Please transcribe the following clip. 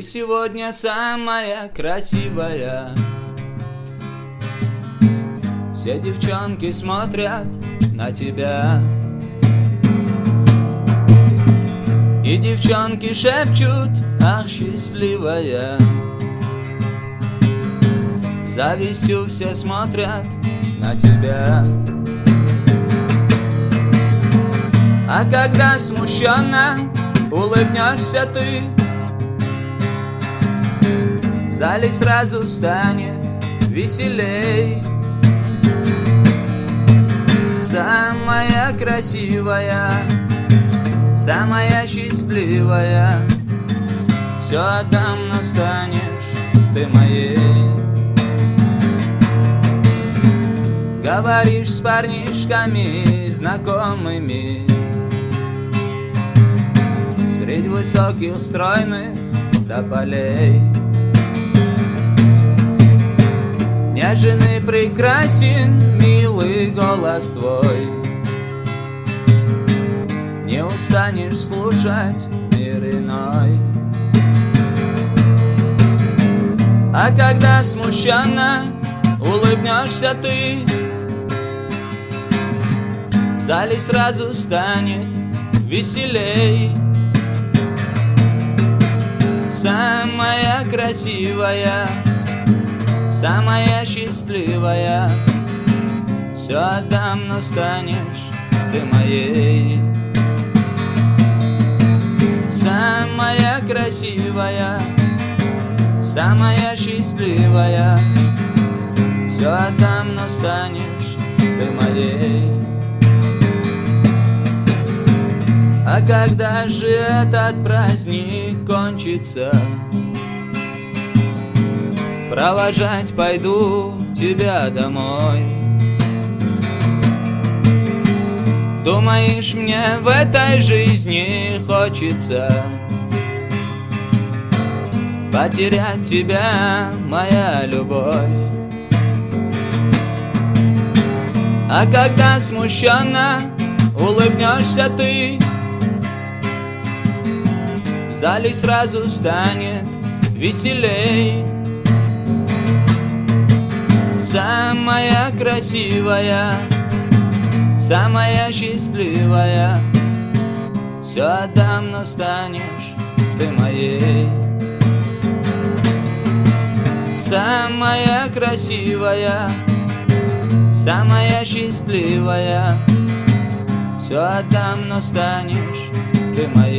Ты сегодня самая красивая. Все девчонки смотрят на тебя, и девчонки шепчут: ах, счастливая. Завистью все смотрят на тебя. А когда смущенно улыбнешься ты, в зале сразу станет веселей. Самая красивая, самая счастливая, все отдам, но станешь ты моей. Говоришь с парнишками знакомыми средь высоких стройных тополей. Нежен и прекрасен милый голос твой, не устанешь слушать мир иной. А когда смущенно улыбнешься ты, в зале сразу станет веселей. Самая красивая, самая счастливая, все отдам, но станешь ты моей. Самая красивая, самая счастливая, все отдам, но станешь ты моей. А когда же этот праздник кончится, провожать пойду тебя домой. Думаешь, мне в этой жизни хочется потерять тебя, моя любовь? А когда смущенно улыбнешься ты, в зале сразу станет веселей. Самая красивая, самая счастливая, все отдам, но станешь ты моей. Самая красивая, самая счастливая, все отдам, но станешь ты моей.